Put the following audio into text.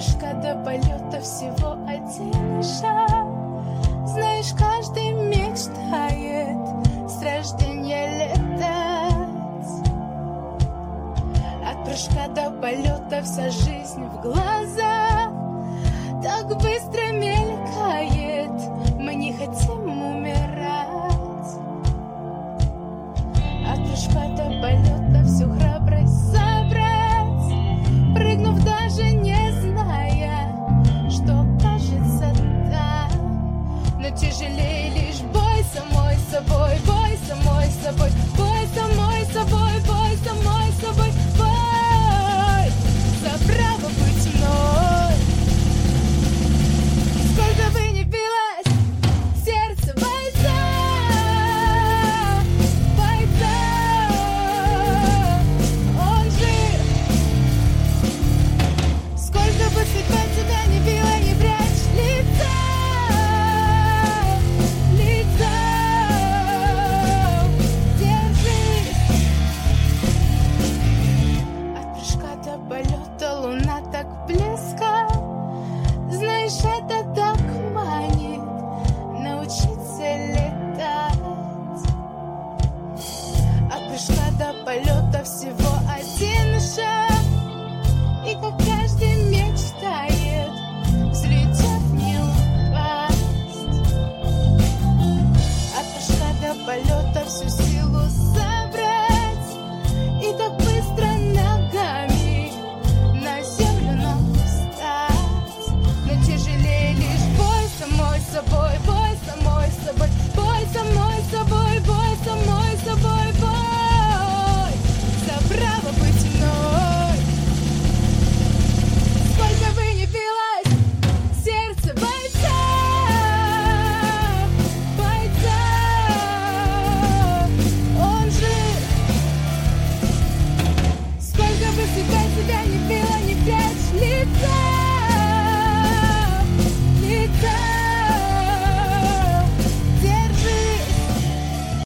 прыжка до полета всего один шаг. Знаешь, каждый мечтает с рождения летать. От прыжка до полета вся жизнь в глазах так быстро мелькает. Мы не хотим умирать. От прыжка до полета всю храбрость собрать, прыгнув даже не зная, что кажется там. Но тяжелее лишь бой самой собой, бой самой собой, бой самой собой, бой самой собой, бой за право быть мной. Сколько бы ни билось сердце бойца, бойца, он жив. Сколько бы судьба тебя не била, не прячь лица, лица, держись. От прыжка до полета